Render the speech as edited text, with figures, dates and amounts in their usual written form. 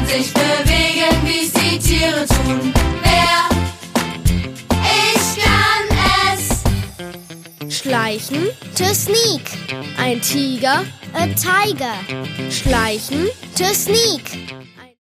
sich bewegen, wie's die Tiere tun. Wer? Ich kann es. Schleichen, To sneak. ein Tiger. A tiger. Schleichen, To sneak.